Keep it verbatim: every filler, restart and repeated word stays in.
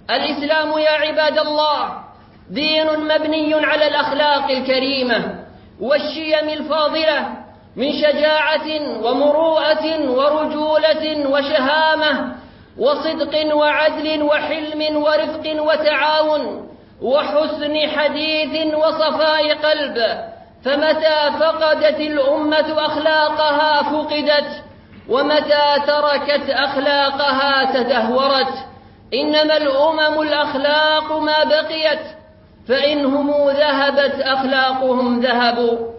الإسلام يا عباد الله دين مبني على الأخلاق الكريمة والشيم الفاضلة من شجاعة ومروءة ورجولة وشهامة وصدق وعدل وحلم ورفق وتعاون وحسن حديث وصفاء قلب. فمتى فقدت الأمة أخلاقها فقدت، ومتى تركت أخلاقها تدهورت. إنما الأمم الأخلاق ما بقيت، فإنهم ذهبت أخلاقهم ذهبوا.